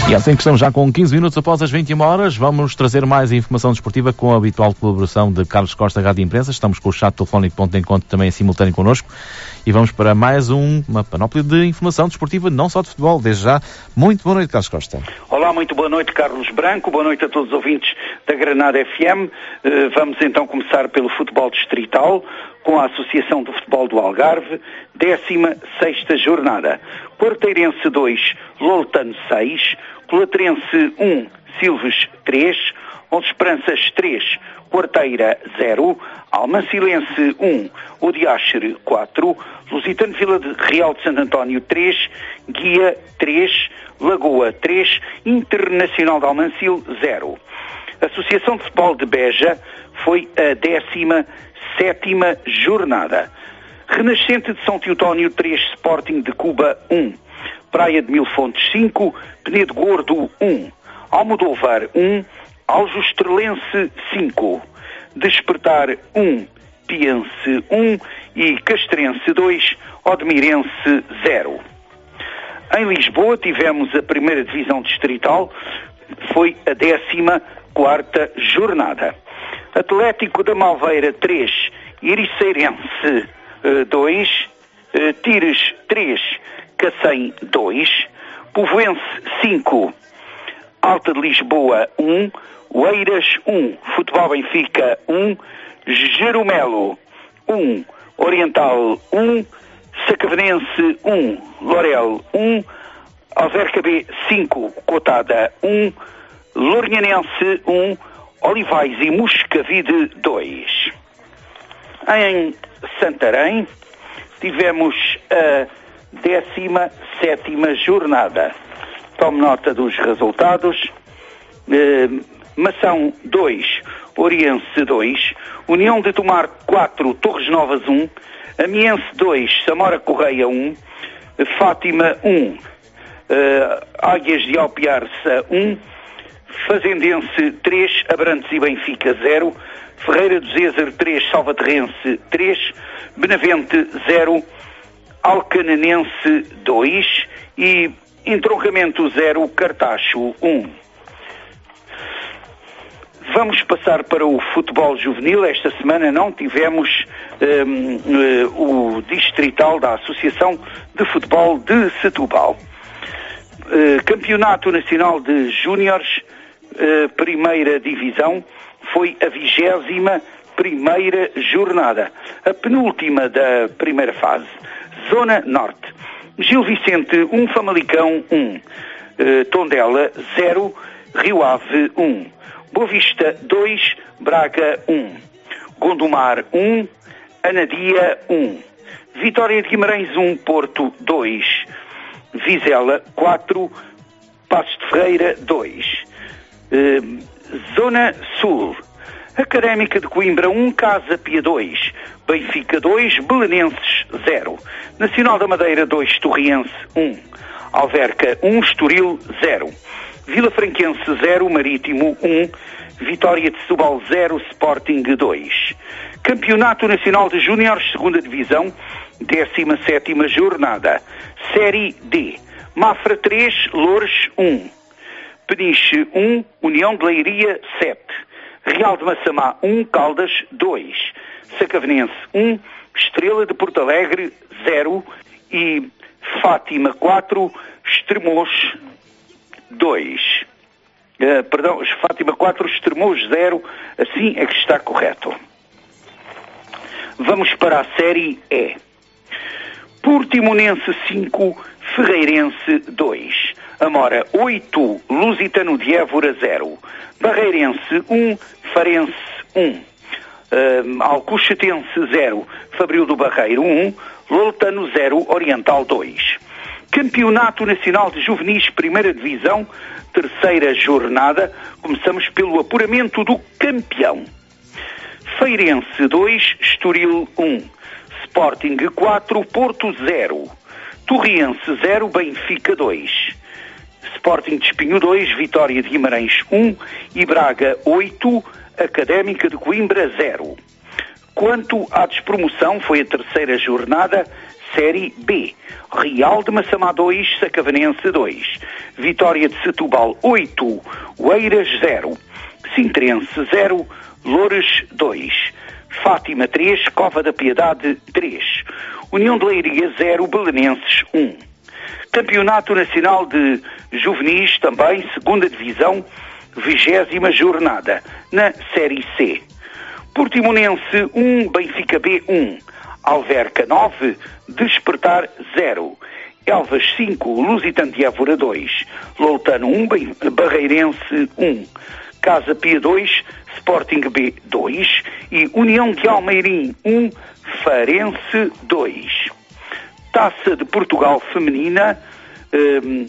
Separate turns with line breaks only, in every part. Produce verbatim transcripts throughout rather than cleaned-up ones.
E assim que estamos já com quinze minutos após as vinte e uma horas, vamos trazer mais informação desportiva com a habitual colaboração de Carlos Costa, Rádio Imprensa. Estamos com o chat telefónico Ponto de Encontro também em simultâneo connosco e vamos para mais um, uma panóplia de informação desportiva, não só de futebol. Desde já, muito boa noite, Carlos Costa.
Olá, muito boa noite, Carlos Branco. Boa noite a todos os ouvintes da Granada F M. Uh, vamos então começar pelo futebol distrital, com a Associação de Futebol do Algarve, décima sexta jornada. Quarteirense dois, Loltano seis, Colatrense um, Silves três, Onze Esperanças três, Quarteira zero, Almancilense um, Odiaxere quatro, Lusitano Vila de Real de Santo António três, Guia três, Lagoa três, Internacional de Almancil zero. Associação de Futebol de Beja foi a décima sétima jornada. Renascente de São Teotónio três, Sporting de Cuba um, Praia de Mil Fontes cinco, Penedo Gordo um, Almodóvar um, Aljustrelense cinco, Despertar um, Piense um e Castrense dois, Odmirense zero. Em Lisboa tivemos a primeira divisão distrital, foi a décima quarta jornada. Atlético da Malveira três, Iriceirense dois, Tires três, Cacém dois, Povoense cinco, Alta de Lisboa um, Oeiras um, Futebol Benfica um, Jeromelo um, Oriental um, Sacavenense um, Lorel um, Alvercabe cinco, Cotada um, Lourinhanense um, Olivais e Moscavide dois. Em Santarém tivemos a décima sétima jornada. Tome nota dos resultados. Eh, Mação dois, Oriense dois, União de Tomar quatro, Torres Novas um, Amiense dois, Samora Correia um, Fátima um, eh, Águias de Alpiarça um, Fazendense três, Abrantes e Benfica zero, Ferreira do Zézer três, Salvaterrense três, Benavente zero, Alcanenense dois e Entroncamento zero, Cartacho um. Vamos passar para o futebol juvenil. Esta semana não tivemos um, um, o distrital da Associação de Futebol de Setúbal. Uh, Campeonato Nacional de Júniores, uh, primeira divisão, foi a vigésima primeira jornada, a penúltima da primeira fase. Zona Norte, Gil Vicente um, Famalicão um, uh, Tondela zero, Rio Ave um, Boa Vista dois, Braga um, Gondomar um, Anadia um, Vitória de Guimarães um, Porto dois, Vizela quatro, Passos de Ferreira dois. Uh, Zona Sul, Académica de Coimbra um, Casa Pia dois, Benfica dois, Belenenses zero, Nacional da Madeira dois, Torriense um, Alverca um, Estoril zero, Vila Franquense zero, Marítimo um, Vitória de Setúbal zero, Sporting dois. Campeonato Nacional de Júniores, segunda divisão, décima sétima jornada. Série D, Mafra três, Loures um, Peniche um, União de Leiria sete, Real de Massamá um, Caldas dois, Sacavenense um, Estrela de Porto Alegre zero e Fátima quatro, Estremoz dois. Uh, perdão, Fátima quatro, Estremoz zero, assim é que está correto. Vamos para a Série E. Portimonense cinco, Ferreirense dois, Amora oito, Lusitano de Évora zero, Barreirense um, Farense um, uh, Alcochatense zero, Fabril do Barreiro um, Loltano zero, Oriental dois. Campeonato Nacional de Juvenis, primeira divisão, terceira jornada. Começamos pelo apuramento do campeão. Feirense dois, Estoril um, Sporting quatro, Porto zero, Torriense zero, Benfica dois, Sporting de Espinho dois, Vitória de Guimarães um e Braga oito, Académica de Coimbra zero. Quanto à despromoção, foi a terceira jornada, Série B. Real de Massamá dois, Sacavenense dois, Vitória de Setúbal oito, Oeiras zero, Sintrense zero, Loures dois, Fátima três, Cova da Piedade três, União de Leiria zero, Belenenses um. Campeonato Nacional de Juvenis, também, segunda Divisão, vigésima jornada, na Série C. Portimonense um, Benfica B um, Alverca nove, Despertar zero, Elvas cinco, Lusitano de Évora dois, Loutano um, Barreirense um, Casa Pia dois, Sporting B dois e União de Almeirim um, Farense dois. Taça de Portugal Feminina, um,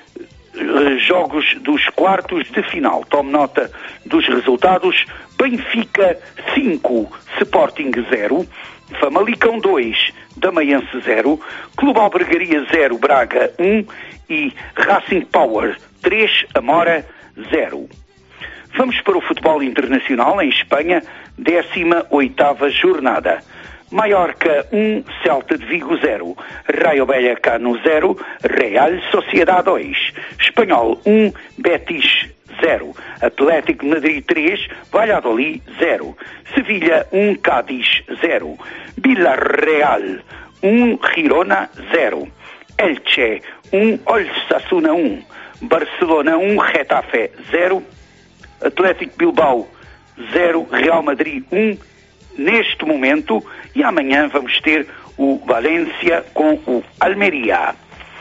jogos dos quartos de final. Tome nota dos resultados. Benfica cinco, Sporting zero, Famalicão dois, Damaiense zero, Clube Albergaria zero, Braga um e Racing Power três, Amora zero. Vamos para o futebol internacional em Espanha, décima oitava jornada. Mallorca um, Celta de Vigo zero, Rayo Vallecano zero, Real Sociedade dois, Espanhol um, Betis zero, Atlético de Madrid três, Valladolid zero, Sevilha um, Cádiz zero, Villarreal um, Girona zero, Elche um, Osasuna um, Barcelona um, Getafe zero, Atlético Bilbao zero, Real Madrid um, neste momento, e amanhã vamos ter o Valência com o Almeria.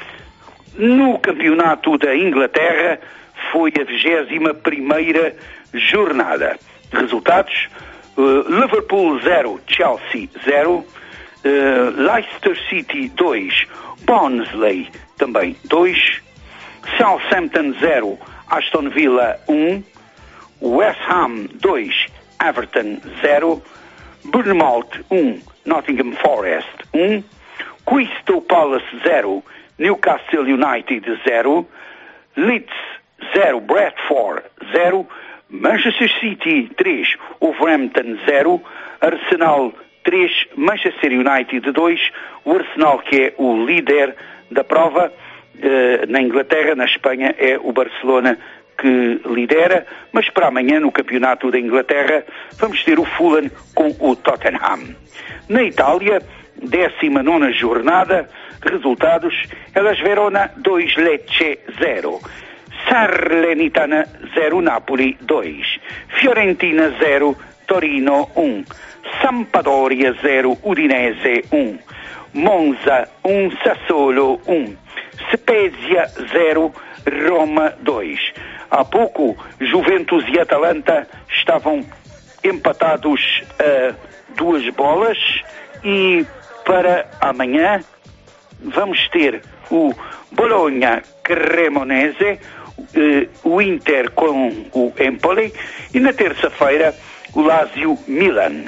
No campeonato da Inglaterra foi a vigésima primeira jornada. Resultados: uh, Liverpool zero, Chelsea zero, uh, Leicester City dois, Barnsley também dois, Southampton zero, Aston Villa um, West Ham dois, Everton zero, Bournemouth um, Nottingham Forest um, Crystal Palace zero, Newcastle United zero, Leeds zero, Bradford zero, Manchester City três, Wolverhampton zero, Arsenal três, Manchester United dois, o Arsenal que é o líder da prova eh, na Inglaterra. Na Espanha é o Barcelona que lidera, mas para amanhã no campeonato da Inglaterra vamos ter o Fulham com o Tottenham. Na Itália, décima nona jornada, resultados: Hellas Verona dois, Lecce zero, Salernitana zero, Napoli dois, Fiorentina zero, Torino um, Sampdoria zero, Udinese um, Monza um, Sassuolo um, Spezia zero, Roma dois. Há pouco, Juventus e Atalanta estavam empatados a duas bolas e para amanhã vamos ter o Bologna-Cremonese, o Inter com o Empoli e na terça-feira o Lazio-Milan.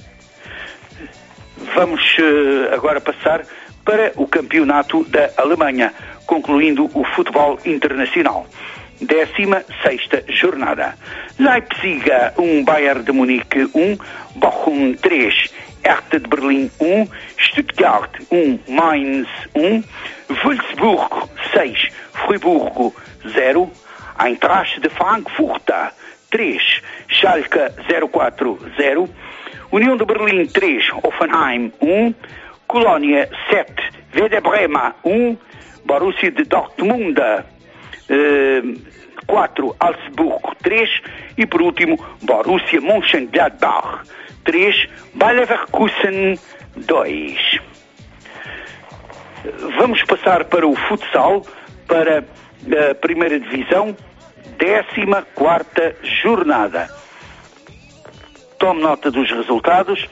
Vamos agora passar para o campeonato da Alemanha, concluindo o futebol internacional. Décima sexta jornada. Leipzig um, Bayern de Munique um, Bochum três, Hertha de Berlim um, Stuttgart um, Mainz um, Wolfsburg seis, Friburgo zero, Eintracht de Frankfurt três, Schalke zero quatro zero, União de Berlim três, Hoffenheim um, Colónia sete, Werder Bremen um, Borussia de Dortmund quatro, Augsburg três e por último Borussia Mönchengladbach três, Bayer Leverkusen dois. Vamos passar para o futsal, para a primeira divisão, décima quarta jornada. Tome nota dos resultados: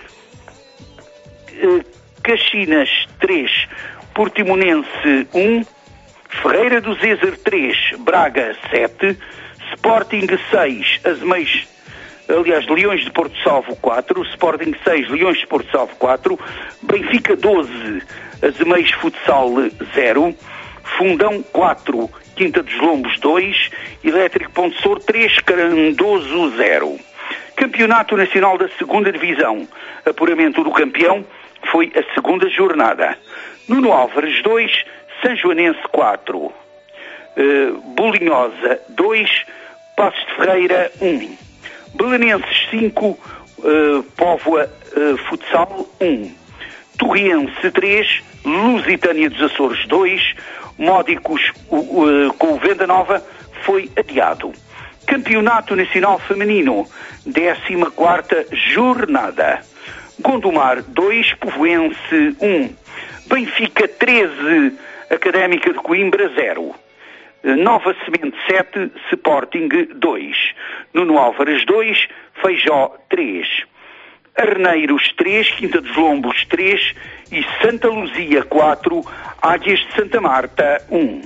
Caxinas três, Portimonense um, Ferreira do Zezer três, Braga sete, Sporting seis, Azemais, aliás, Leões de Porto Salvo quatro, Sporting seis, Leões de Porto Salvo quatro, Benfica doze, Azemais Futsal zero, Fundão quatro, Quinta dos Lombos dois, Elétrico Ponte Sor três, Carandoso zero. Campeonato Nacional da segunda Divisão, apuramento do campeão, foi a segunda jornada. Nuno Álvares dois, São Joanense quatro, uh, Bolinhosa dois, Passos de Ferreira um. Belenenses cinco, uh, Póvoa uh, Futsal um. Torriense três, Lusitânia dos Açores dois, Módicos uh, uh, com o Venda Nova foi adiado. Campeonato Nacional Feminino, décima quarta jornada. Gondomar dois, Povoense um. Benfica treze, Académica de Coimbra zero. Nova Semente sete, Sporting dois. Nuno Álvares dois, Feijó três. Arneiros três, Quinta dos Lombos três e Santa Luzia quatro, Águias de Santa Marta um.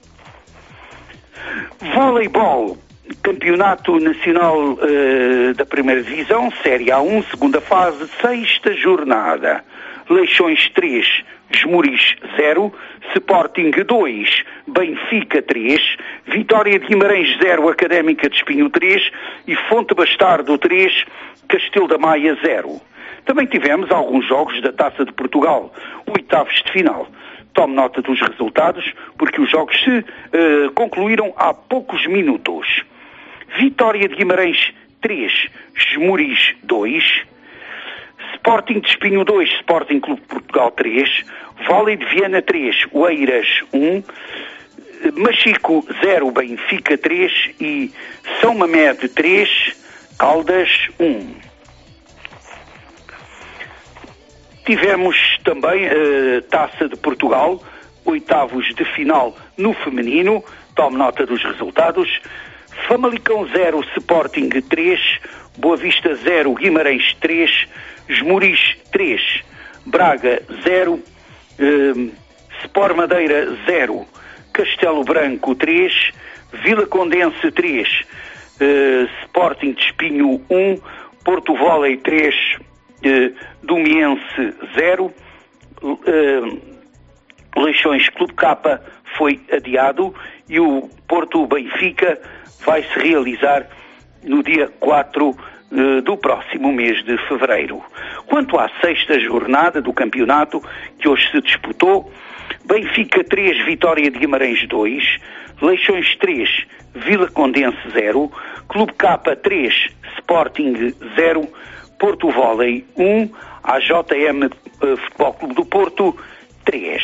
Voleibol, Campeonato Nacional uh, da Primeira Divisão, Série A um, segunda fase, sexta jornada. Leixões três, Esmoriz zero, Sporting dois, Benfica três, Vitória de Guimarães zero, Académica de Espinho três e Fonte Bastardo três, Castelo da Maia zero. Também tivemos alguns jogos da Taça de Portugal, oitavos de final. Tome nota dos resultados, porque os jogos se uh, concluíram há poucos minutos. Vitória de Guimarães três, Esmoriz dois, Sporting de Espinho dois, Sporting Clube de Portugal três, Vôlei de Viana três, Oeiras um, Machico zero, Benfica três e São Mamede três, Caldas um. Tivemos também uh, Taça de Portugal, oitavos de final no feminino. Tome nota dos resultados. Famalicão zero, Sporting três, Boa Vista zero, Guimarães três, Esmoriz três, Braga zero, uh, Sport Madeira zero, Castelo Branco três, Vila Condense três, uh, Sporting de Espinho um, Porto Vôlei três, uh, Domiense zero, uh, Leixões Clube K foi adiado e o Porto Benfica vai se realizar no dia quatro uh, do próximo mês de fevereiro. Quanto à sexta jornada do campeonato, que hoje se disputou, Benfica três, Vitória de Guimarães dois, Leixões três, Vila Condense zero, Clube K três, Sporting zero, Porto Vôlei um, A J M uh, Futebol Clube do Porto três.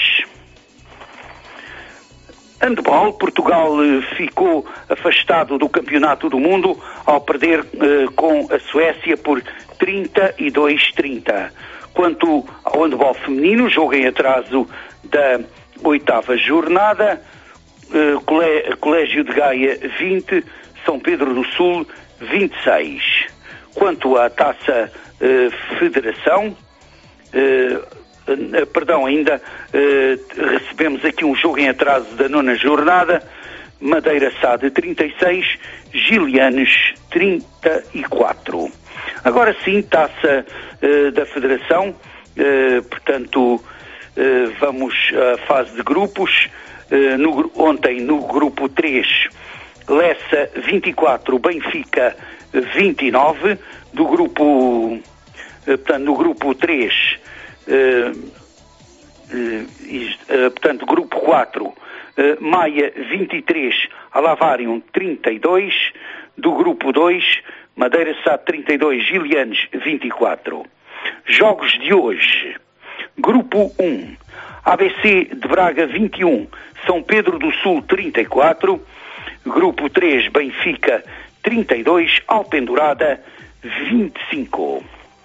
Handball, Portugal uh, ficou afastado do Campeonato do Mundo ao perder uh, com a Suécia por trinta e dois a trinta. Quanto ao handball feminino, jogo em atraso da oitava jornada, uh, Colé- Colégio de Gaia vinte, São Pedro do Sul vinte e seis. Quanto à Taça uh, Federação, uh, Uh, perdão, ainda uh, recebemos aqui um jogo em atraso da nona jornada, Madeira Sade trinta e seis, Gilianes trinta e quatro. Agora sim, Taça uh, da Federação, uh, portanto, uh, vamos à fase de grupos. Uh, no, ontem no grupo três, Lessa vinte e quatro, Benfica vinte e nove, do grupo, uh, portanto, no grupo três, Uh, uh, uh, portanto, grupo quatro, uh, Maia vinte e três, Alavarium trinta e dois, do grupo dois, Madeira Sade trinta e dois, Gilianes vinte e quatro. Jogos de hoje: grupo um, A B C de Braga vinte e um, São Pedro do Sul trinta e quatro, grupo três, Benfica trinta e dois, Alpendurada vinte e cinco.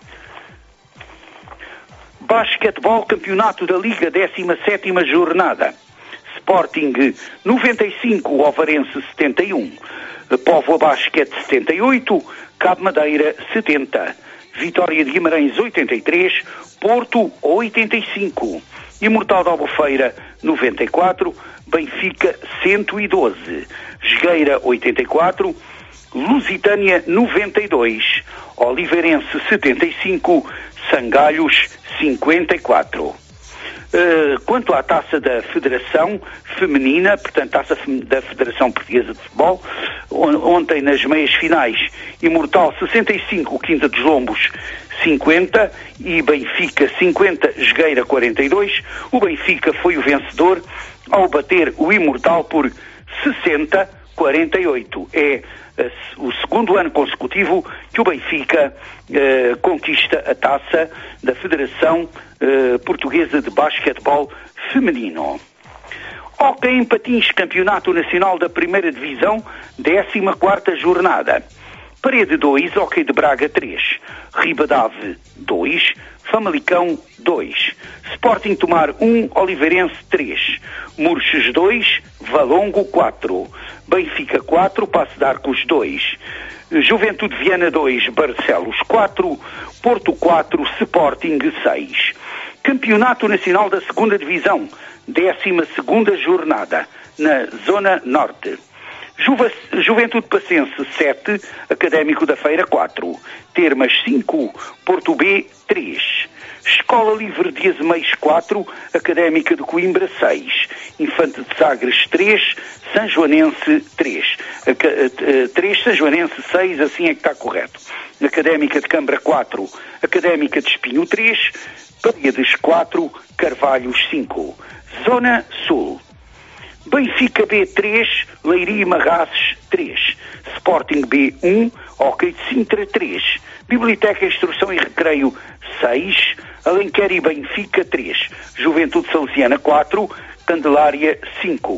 Basquetebol, Campeonato da Liga, décima sétima jornada. Sporting noventa e cinco, Ovarense setenta e um, Póvoa Basquete setenta e oito, Cabo Madeira setenta, Vitória de Guimarães oitenta e três, Porto oitenta e cinco, Imortal de Albufeira noventa e quatro, Benfica cento e doze, Jogueira oitenta e quatro, Lusitânia noventa e dois, Oliveirense setenta e cinco, Sangalhos cinquenta e quatro. Uh, quanto à Taça da Federação Feminina, portanto, Taça da Federação Portuguesa de Futebol, on- ontem nas meias finais, Imortal sessenta e cinco, Quinta dos Lombos cinquenta e Benfica cinquenta, Jogueira quarenta e dois. O Benfica foi o vencedor ao bater o Imortal por sessenta a quarenta e oito. É uh, o segundo ano consecutivo que o Benfica uh, conquista a taça da Federação uh, Portuguesa de Basquetebol Feminino. Hóquei em patins, Campeonato Nacional da Primeira Divisão, décima quarta jornada. Parede dois, Hóquei de Braga três, Ribadave dois, Famalicão dois, Sporting Tomar um, Oliveirense três, Murches dois, Valongo quatro, Benfica quatro, Passo de Arcos dois, Juventude Viana dois, Barcelos quatro, Porto quatro, Sporting seis. Campeonato Nacional da Segunda Divisão, décima segunda jornada, na Zona Norte. Juva, Juventude Passense sete, Académico da Feira quatro, Termas cinco, Porto B três, Escola Livre de Azeméis quatro, Académica de Coimbra seis, Infante de Sagres três, São Joanense três, três São Joanense seis, assim é que está correto. Académica de Câmara quatro, Académica de Espinho três, Paredes quatro, Carvalhos cinco. Zona Sul. Benfica B três, Leiria Marrazes três, Sporting B um, Hóquei de Sintra três, Biblioteca, Instrução e Recreio seis, Alenquer e Benfica três, Juventude Salesiana quatro, Candelária cinco,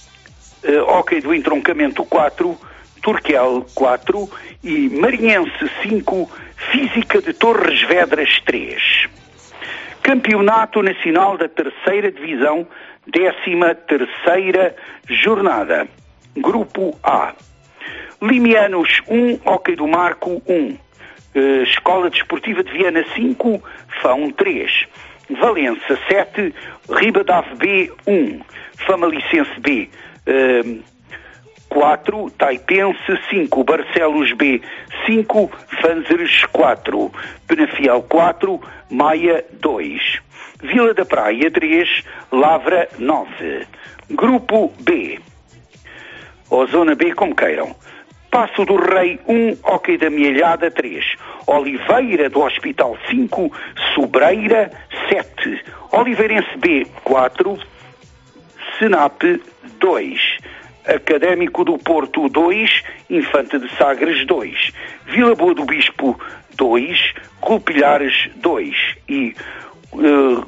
uh, Hóquei do Entroncamento quatro, Turquel quatro e Marinhense cinco, Física de Torres Vedras três. Campeonato Nacional da Terceira Divisão, décima terceira jornada. Grupo A. Limianos um, Hóquei do Marco um, uh, Escola Desportiva de Viana cinco, Fão três, Valença sete, Ribadave B um, Famalicense B uh, quatro, Taipense cinco, Barcelos B cinco, Fanzeres quatro, Penafiel quatro, Maia dois, Vila da Praia três, Lavra nove. Grupo B, ou Zona B, como queiram. Passo do Rei um, Hóquei da Mielhada três, Oliveira do Hospital cinco, Sobreira sete, Oliveirense B quatro, Senap dois, Académico do Porto dois, Infante de Sagres dois, Vila Boa do Bispo dois, Colpilhares dois e uh,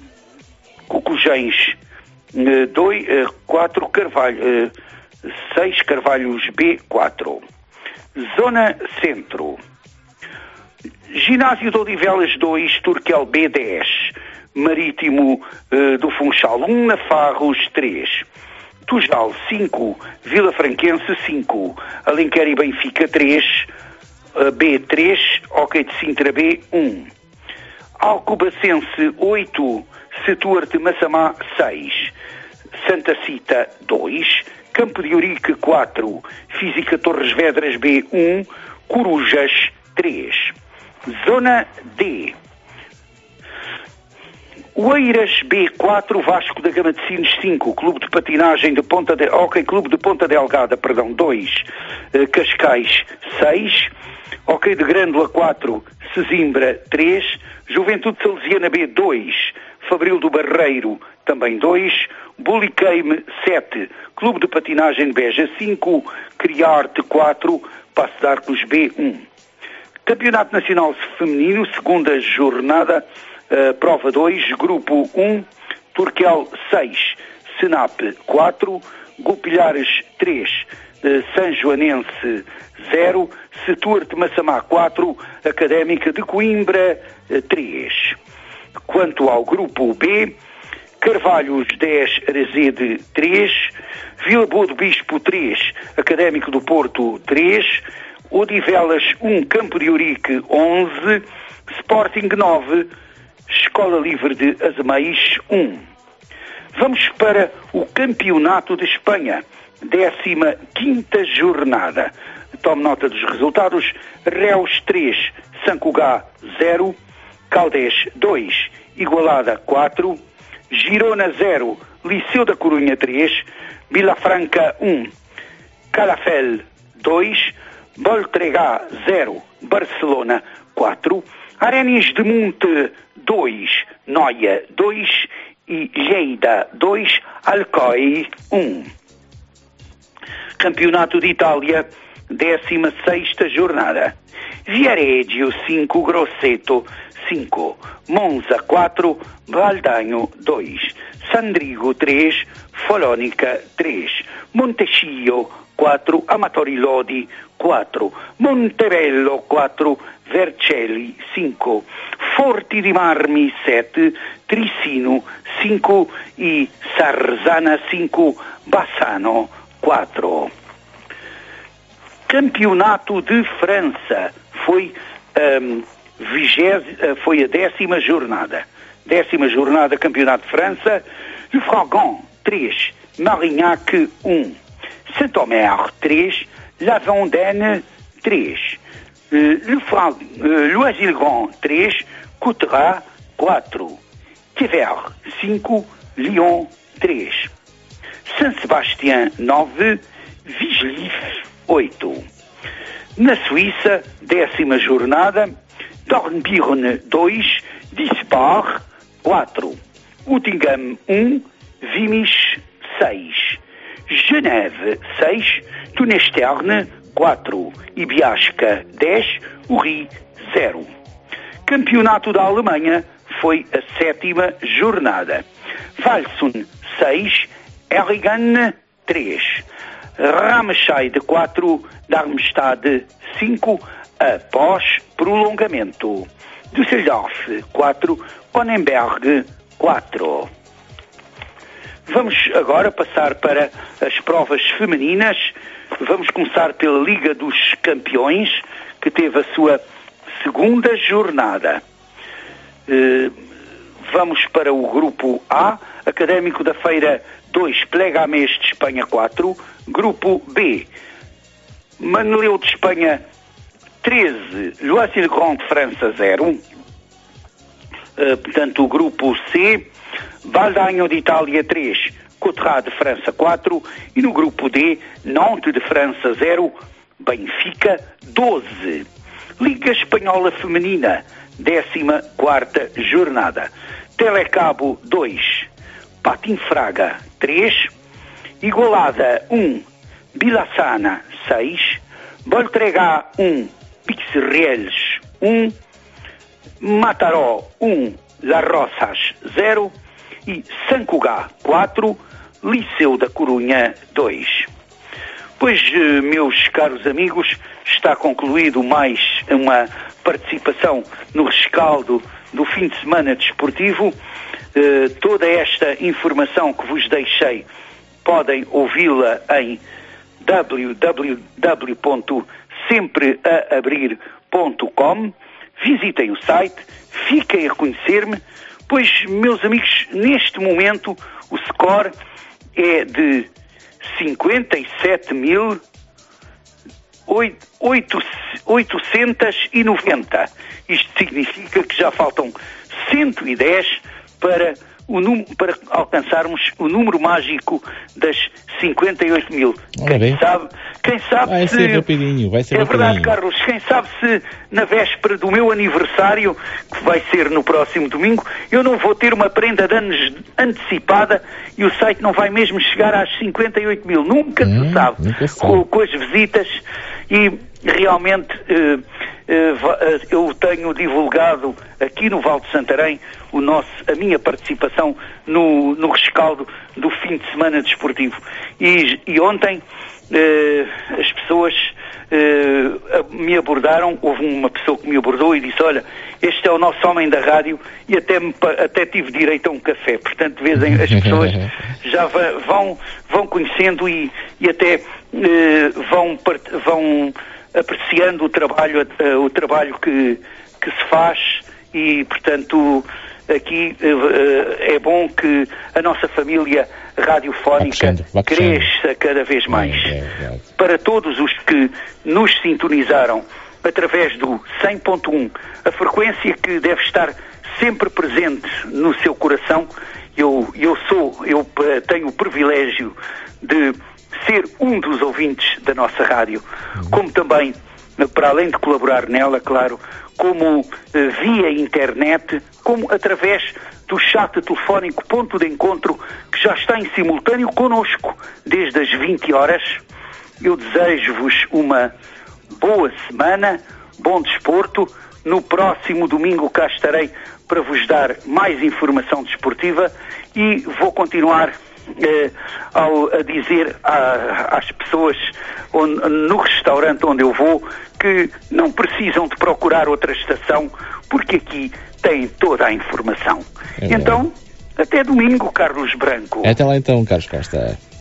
Cocujães dois, quatro, Carvalho, seis, Carvalhos B quatro. Zona Centro. Ginásio de Odivelas dois, Turquel B dez, Marítimo uh, do Funchal um, Nafarros três, Tujal cinco, Vila Franquense cinco, Alenquer e Benfica três, uh, B três, Hóquei de Sintra B um, Alcobacense oito, Setuarte Massamá seis, Santa Cita dois, Campo de Urique quatro, Física Torres Vedras B um, Corujas três. Zona D. Oeiras B quatro, Vasco da Gama de Sines cinco, Clube de Patinagem de Ponta de... Ok, Clube de Ponta Delgada, perdão, dois, uh, Cascais seis, Ok de Grândola quatro, Sesimbra três, Juventude Salesiana B dois, Fabril do Barreiro também dois, Buliqueime sete, Clube de Patinagem de Beja cinco, Criarte quatro, Passo de Arcos B um. Campeonato Nacional Feminino, segunda jornada, uh, prova dois, Grupo um, Turquel seis, Senap quatro, Golpilhares três, uh, São Joanense zero, Setuarte Massamá quatro, Académica de Coimbra uh, três. Quanto ao Grupo B, Carvalhos dez, Arazede três, Vila Boa do Bispo três, Académico do Porto três, Odivelas um, Campo de Urique onze, Sporting nove, Escola Livre de Azeméis um. Vamos para o Campeonato de Espanha, décima quinta jornada. Tome nota dos resultados: Reus três, São Cugá zero, Caldés dois, Igualada quatro, Girona zero, Liceu da Corunha três, Vilafranca um, Calafel dois, Voltregá zero, Barcelona quatro, Arenis de Monte dois, Noia dois e Lleida dois, Alcoi um. Campeonato de Itália, décima sexta jornada. Viareggio cinco, Grosseto cinco, Monza quatro, Valdaño dois, Sandrigo três, Folónica três, Montecchio quatro, Amatori Lodi quatro, Montebello quatro, Vercelli cinco, Forti di Marmi sete, Trissino cinco e Sarzana cinco, Bassano quatro. Campeonato de França foi, um, vigésima, foi a décima jornada. Décima jornada, Campeonato de França. Le Fragon três, Marignac um, Saint-Omer três, La Vendenne três, Le Fra- Loisy-le-Grand três, Coutras quatro, Thiers cinco, Lyon três, Saint-Sébastien nove, Villejuif oito. Na Suíça, décima jornada, Dornbirn dois, Dispar quatro, Uttingen um, Vimis seis, Geneve seis, Tunesterne quatro e Biasca dez, Uri zero. Campeonato da Alemanha foi a sétima jornada. Walsum seis, Erlangen três, Ramscheid quatro, Darmstadt cinco, após prolongamento. Düsseldorf quatro,Onnenberg quatro. Vamos agora passar para as provas femininas. Vamos começar pela Liga dos Campeões, que teve a sua segunda jornada. Vamos para o grupo A, Académico da Feira dois, Plegamés de Espanha quatro, grupo B, Manoleu de Espanha treze, Loisy-le-Grand de França zero, uh, portanto o grupo C, Valdaño de Itália três, Coutras de França quatro e no grupo D, Nantes de França zero, Benfica doze. Liga Espanhola Feminina, décima quarta jornada. Telecabo dois, Patim Fraga três, Igualada um, Bilassana seis, Voltregá um, Pixerrieles um, Mataró um, Las Rosas zero e Sancugá quatro, Liceu da Corunha dois. Pois, meus caros amigos, está concluído mais uma participação no rescaldo do fim de semana desportivo. Uh, toda esta informação que vos deixei podem ouvi-la em w w w ponto sempre a abrir ponto com. Visitem o site, fiquem a conhecer-me, pois, meus amigos, neste momento o score é de cinquenta e sete mil oitocentos e noventa. Isto significa que já faltam cento e dez para, o num, para alcançarmos o número mágico das cinquenta e oito mil. Quem
bem.
sabe, quem sabe
vai
se...
Ser rapidinho, vai ser
é
rapidinho.
verdade, Carlos, quem sabe se na véspera do meu aniversário, que vai ser no próximo domingo, eu não vou ter uma prenda de anos antecipada e o site não vai mesmo chegar às cinquenta e oito mil. Nunca hum, se sabe.
Nunca se sabe.
Com, com as visitas e realmente uh, uh, eu tenho divulgado aqui no Val de Santarém o nosso, a minha participação no, no rescaldo do fim de semana desportivo. E, e ontem uh, as pessoas uh, me abordaram, houve uma pessoa que me abordou e disse, olha, este é o nosso homem da rádio e até, me, até tive direito a um café. Portanto, vezem, as pessoas já vão, vão conhecendo e, e até uh, vão, vão apreciando o trabalho, uh, o trabalho que, que se faz e, portanto, aqui uh, é bom que a nossa família radiofónica cresça cada vez mais. É, é, é. Para todos os que nos sintonizaram através do cem ponto um, a frequência que deve estar sempre presente no seu coração, eu, eu sou, eu uh, tenho o privilégio de ser um dos ouvintes da nossa rádio, uhum. Como também, para além de colaborar nela, claro, como uh, via internet, como através do chat telefónico Ponto de Encontro, que já está em simultâneo connosco desde as vinte horas, Eu desejo-vos uma boa semana, bom desporto. No próximo domingo cá estarei para vos dar mais informação desportiva e vou continuar eh, ao, a dizer a, às pessoas onde, no restaurante onde eu vou que não precisam de procurar outra estação porque aqui têm toda a informação. É então, até domingo, Carlos Branco.
Até lá então, Carlos Costa.